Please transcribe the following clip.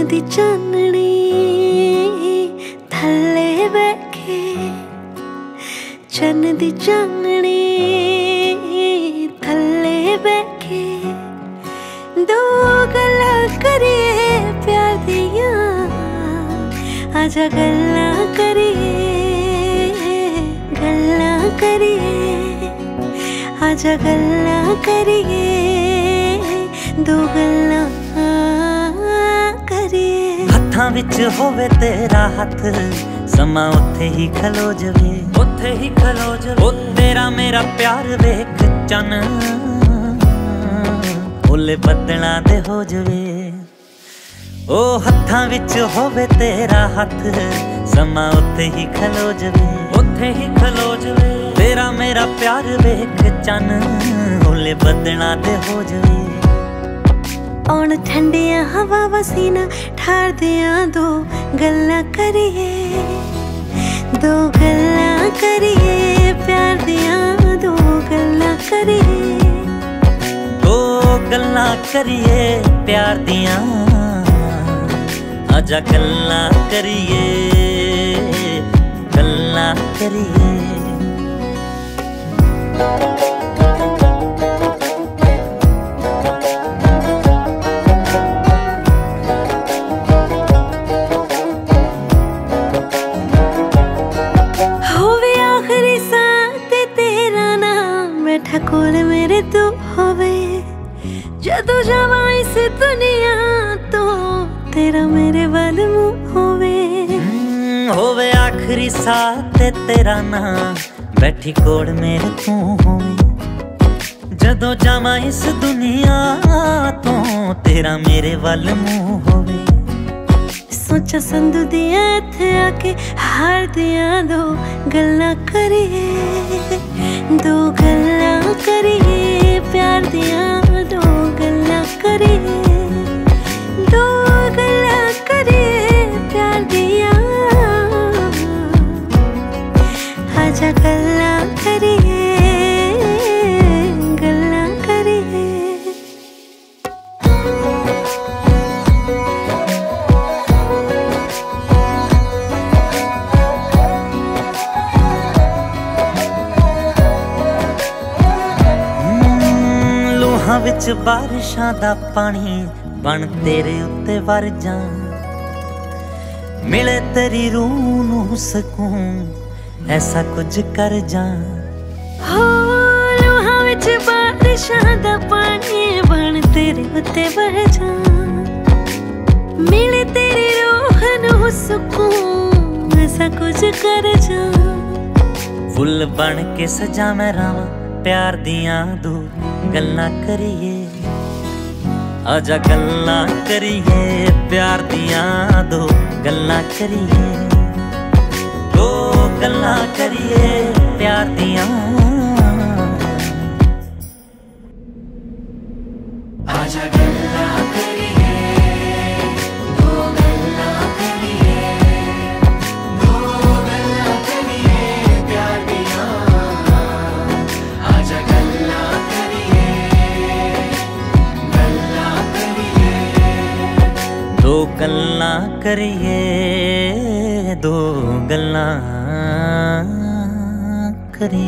दी चाननी थल्ले बैठे, चन्न दी चाननी थल्ले बैठे, दो गल्लां करिए प्यार दियां, आजा गल्लां करिए, आजा गल्लां करिए, दो गल्लां करिए। हत्थां विच होवे तेरा हत्थ, समा उत्थे ही खलो जवे, उत्थे ही खलो जवे। ओ तेरा मेरा प्यार वेख चन ओले बदलां दे हो जवे। ओ हत्थां विच होवे तेरा हत्थ, समा उत्थे ही खलो जवे, उत्थे ही खलो जवे। तेरा मेरा प्यार वेख चन ओले बदलां दे हो जवे। औण ठंडियां हवा वसीना ठार दियां, दो गल्लां करिए, दो गल्लां करिए, प्यार दियां दो गल्लां करिए, दो गल्लां करिए प्यार दियां, आजा गल्लां करिए, गल्लां करिए। कोल मेरे तू होवे, जदों जावां इस दुनिया तो तेरा मेरे वल मुंह होवे आखिरी साथ तेरा नाम, बैठी कोल मेरे तू होवे, जदों जावां इस दुनिया तो तेरा मेरे वल मुंह होवे। सोचा संधू दिया इत्थे आके हार दिया, दो गल्लां करिए, दो गल्लां करिए, प्यार दिया दो गल्लां करिए, दो गल्लां करिए, प्यार दिया, आजा गल्लां करिए, गल्लां करिए। लूहां विच बारिशां दा पानी बन तेरे उत्ते वर जां, मिले तेरी रूह नूं सकून, ऐसा कुछ कर जां। हो लूहां विच बारिशां दा पानी बन तेरे उत्ते वर जां, मिले तेरी रूह नूं सकून, ऐसा कुछ कर जां। फुल बन के सजा मैं रावां, प्यार दियां दो गल्लां करिए, आजा गल्लां करिए, प्यार दियां दो गल्लां करिए, दो गल्लां करिए, प्यार दियां, आजा गल्लां करिए, दो गल्लां करिए, दो गल्लां करिए, प्यार दियां, आजा गल्लां करिए, गल्लां करिए, दो गल्लां करिए, दो गल्लां करिए।